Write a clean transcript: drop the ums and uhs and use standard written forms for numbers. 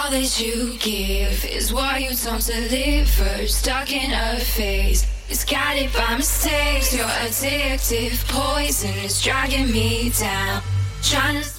All that you give is what you don't deliver. Stuck in a phase, it's guided by mistakes. Your addictive poison is dragging me down. Trying to